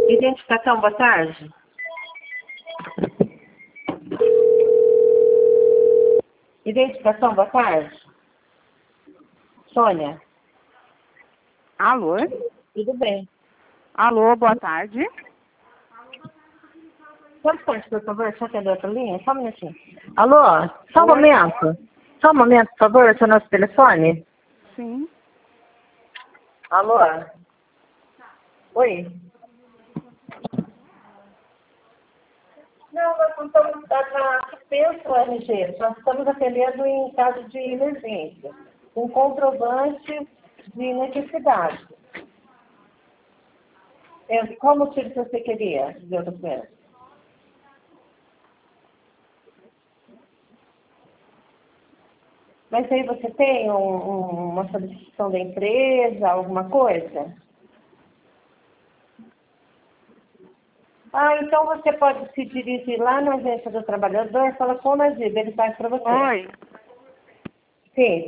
Identificação, boa tarde. Identificação, boa tarde. Sônia. Alô? Tudo bem. Alô, boa tarde. Só um instante, por favor, deixa eu atender outra linha, só um minutinho. Alô, só um momento. Só um momento, por favor, esse é o nosso telefone. Sim. Alô? Oi? Não, nós não estamos suspenso o RG, nós estamos atendendo em caso de emergência, com comprovante de necessidade. Qual motivo que você queria, de outra coisa? Mas aí você tem uma solicitação da empresa, alguma coisa? Ah, então você pode se dirigir lá na agência do trabalhador, fala com o Najib, ele faz para você. Oi. Sim.